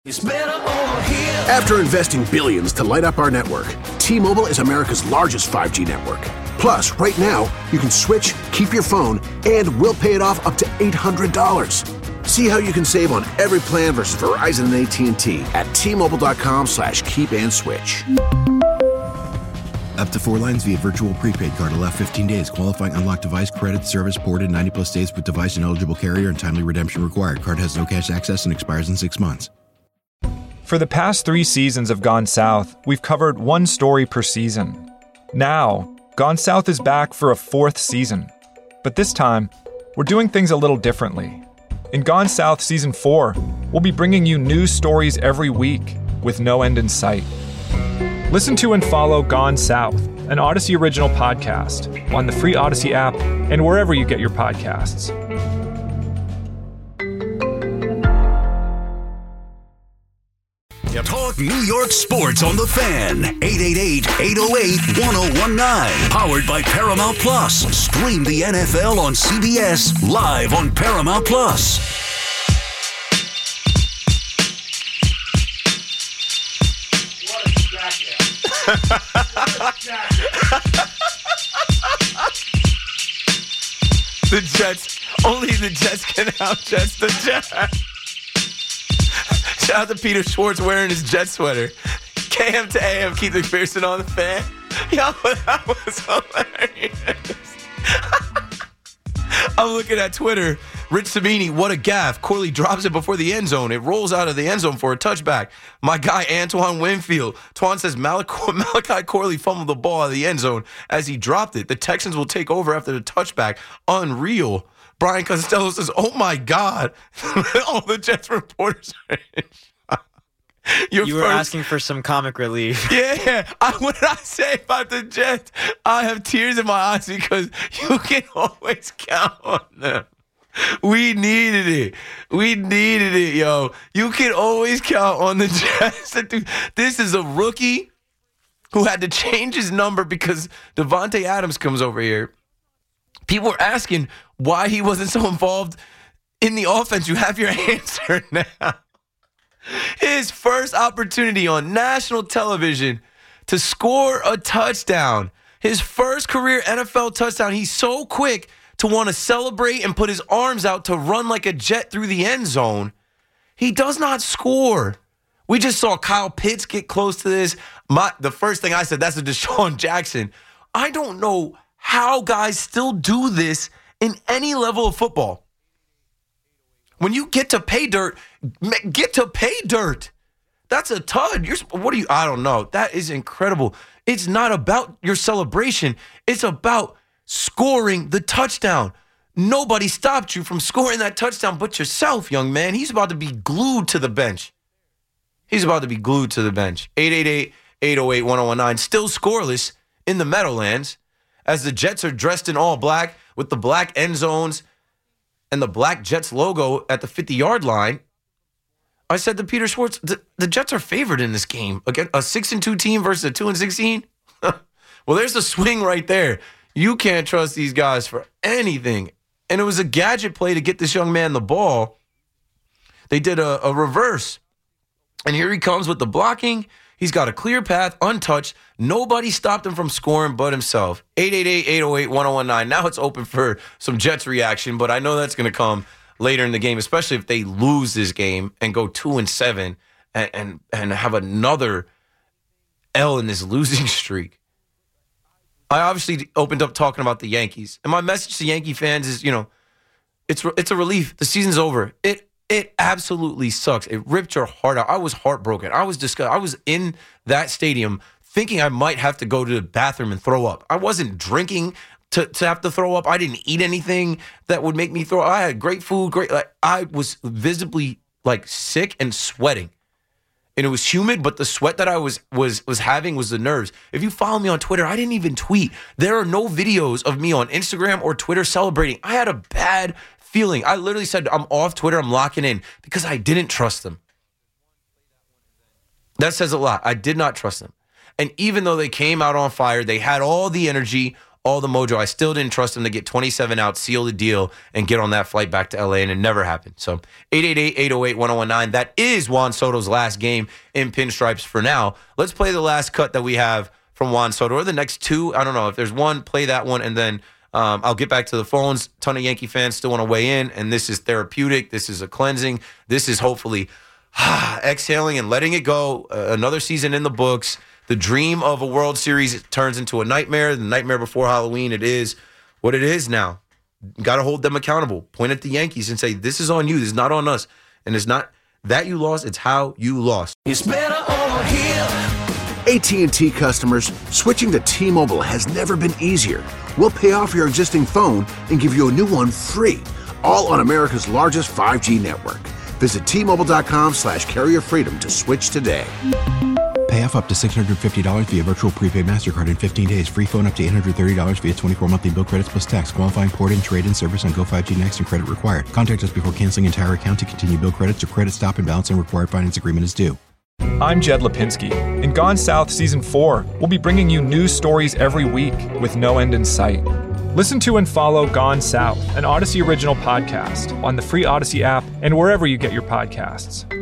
After investing billions to light up our network, T-Mobile is America's largest 5G network. Plus, right now, you can switch, keep your phone, and we'll pay it off up to $800. See how you can save on every plan versus Verizon and AT&T at T-Mobile.com/keep-and-switch. Up to 4 lines via virtual prepaid card. Allow 15 days. Qualifying unlocked device credit service ported 90-plus days with device and eligible carrier and timely redemption required. Card has no cash access and expires in 6 months. For the past 3 seasons of Gone South, we've covered one story per season. Now, Gone South is back for a 4th season. But this time, we're doing things a little differently. In Gone South Season 4, we'll be bringing you new stories every week with no end in sight. Listen to and follow Gone South, an Odyssey original podcast, on the free Odyssey app and wherever you get your podcasts. Talk New York sports on the Fan. 888-808-1019. Powered by Paramount Plus. Stream the NFL on CBS live on Paramount Plus. What a jackass. The Jets. Only the Jets can out-Jets the Jets. Shout out to Peter Schwartz wearing his Jet sweater. KM to AM, Keith McPherson on the Fan. Yo, that was hilarious. I'm looking at Twitter. Rich Sabini, what a gaffe. Corley drops it before the end zone. It rolls out of the end zone for a touchback. My guy, Antoine Winfield. Twan says Malachi Corley fumbled the ball out of the end zone as he dropped it. The Texans will take over after the touchback. Unreal. Brian Costello says, oh, my God. All the Jets reporters are in shock. You were asking for some comic relief. Yeah. What did I say about the Jets? I have tears in my eyes because you can always count on them. We needed it. Yo. You can always count on the Jets. This is a rookie who had to change his number because Devontae Adams comes over here. People are asking why he wasn't so involved in the offense. You have your answer now. His first opportunity on national television to score a touchdown. His first career NFL touchdown. He's so quick to want to celebrate and put his arms out to run like a jet through the end zone. He does not score. We just saw Kyle Pitts get close to this. The first thing I said, that's a Deshaun Jackson. I don't know how guys still do this in any level of football. When you get to pay dirt, get to pay dirt. That's a tud. I don't know. That is incredible. It's not about your celebration. It's about scoring the touchdown. Nobody stopped you from scoring that touchdown but yourself, young man. He's about to be glued to the bench. 888-808-1019. Still scoreless in the Meadowlands as the Jets are dressed in all black with the black end zones and the black Jets logo at the 50-yard line. I said to Peter Schwartz, the Jets are favored in this game. Again, a 6-2 team versus a 2-16? Well, there's a swing right there. You can't trust these guys for anything. And it was a gadget play to get this young man the ball. They did a reverse. And here he comes with the blocking. He's got a clear path, untouched. Nobody stopped him from scoring but himself. 888-808-1019. Now it's open for some Jets reaction, but I know that's going to come later in the game, especially if they lose this game and go 2-7 and have another L in this losing streak. I obviously opened up talking about the Yankees. And my message to Yankee fans is, it's a relief. The season's over. It absolutely sucks. It ripped your heart out. I was heartbroken. I was disgusted. I was in that stadium thinking I might have to go to the bathroom and throw up. I wasn't drinking to have to throw up. I didn't eat anything that would make me throw up. I had great food, I was visibly sick and sweating. And it was humid, but the sweat that I was having was the nerves. If you follow me on Twitter, I didn't even tweet. There are no videos of me on Instagram or Twitter celebrating. I had a bad feeling. I literally said, I'm off Twitter, I'm locking in, because I didn't trust them. That says a lot. I did not trust them. And even though they came out on fire, they had all the energy, all the mojo. I still didn't trust him to get 27 out, seal the deal, and get on that flight back to LA, and it never happened. So 888-808-1019. That is Juan Soto's last game in pinstripes for now. Let's play the last cut that we have from Juan Soto, or the next two. I don't know. If there's one, play that one, and then I'll get back to the phones. Ton of Yankee fans still want to weigh in, and this is therapeutic. This is a cleansing. This is hopefully exhaling and letting it go. Another season in the books. The dream of a World Series turns into a nightmare. The nightmare before Halloween, it is what it is now. Got to hold them accountable. Point at the Yankees and say, this is on you. This is not on us. And it's not that you lost. It's how you lost. It's better over here. AT&T customers, switching to T-Mobile has never been easier. We'll pay off your existing phone and give you a new one free, all on America's largest 5G network. Visit T-Mobile.com/carrier freedom to switch today. Pay off up to $650 via virtual prepaid MasterCard in 15 days. Free phone up to $830 via 24 monthly bill credits plus tax. Qualifying port and trade-in service on Go 5G Next and credit required. Contact us before canceling entire account to continue bill credits or credit stop and balance and required finance agreement is due. I'm Jed Lipinski. In Gone South Season 4, we'll be bringing you news stories every week with no end in sight. Listen to and follow Gone South, an Odyssey original podcast, on the free Odyssey app and wherever you get your podcasts.